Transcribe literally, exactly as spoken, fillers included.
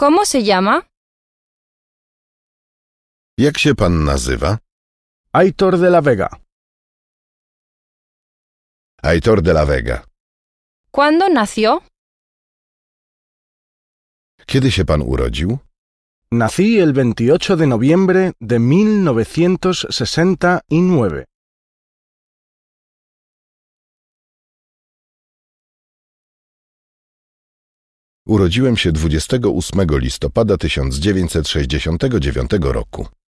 ¿Cómo se llama? Jak się pan nazywa? Aitor de la Vega. Aitor de la Vega. ¿Cuándo nació? Kiedy się pan urodził? Nací el veintiocho de noviembre de mil novecientos sesenta y nueve. Urodziłem się dwudziestego ósmego listopada tysiąc dziewięćset sześćdziesiątego dziewiątego roku.